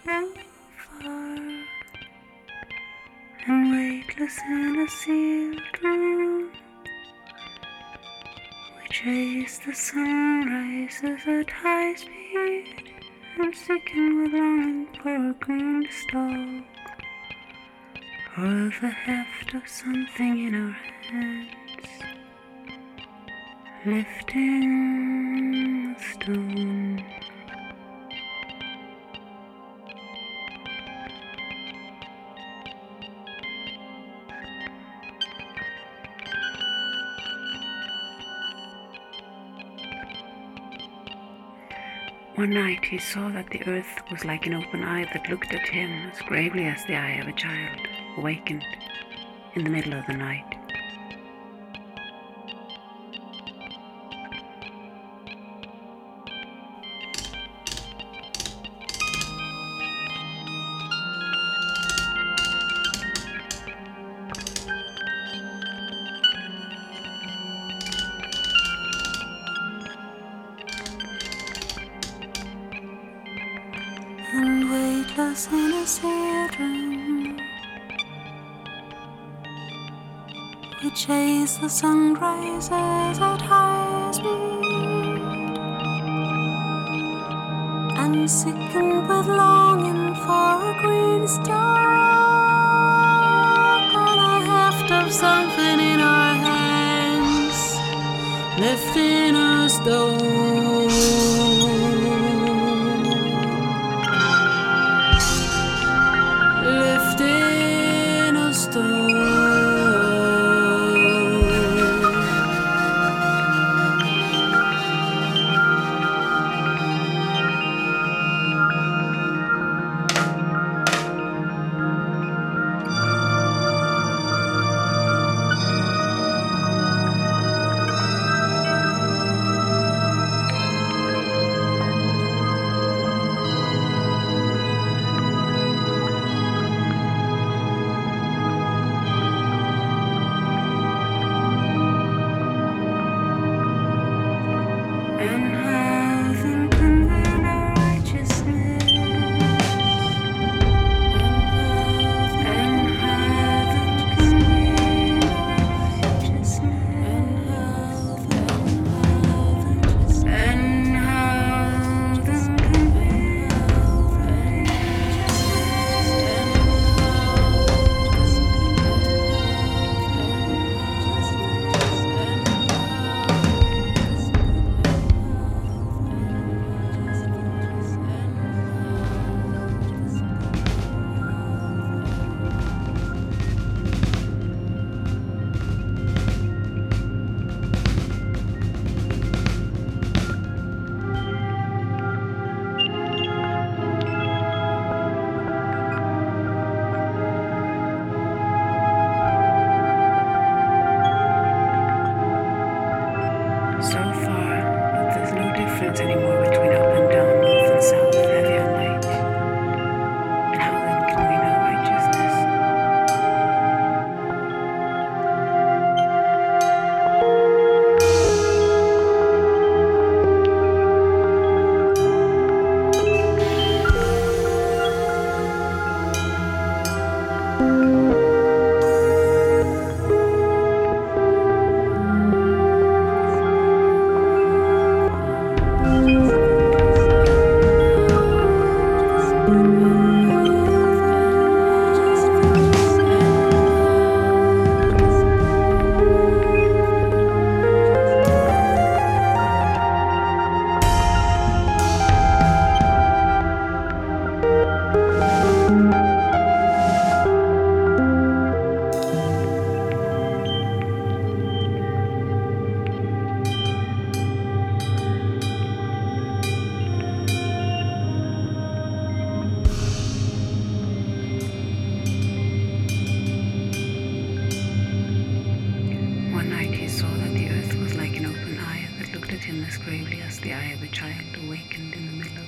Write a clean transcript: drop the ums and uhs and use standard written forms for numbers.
so far and weightless in a sealed room. We chase the sunrises at high speed and sicken with longing for a green stalk, or the heft of something in our hands, lifting a stone. One night he saw that the earth was like an open eye that looked at him as gravely as the eye of a child, awakened in the middle of the night. And weightless in a sealed room, we chase the sunrises at high speed and sicken with longing for a green stalk, on a heft of something in our hands, lifting a stone. Lifting a stone. And heaven convene our righteousness. And heaven convene our righteousness. And heaven convene our So far, there's no difference anymore between up and down, north and south, heavy and light. And how then can we know righteousness? One night he saw that the earth was like an open eye that looked at him as gravely as the eye of a child awakened in the middle of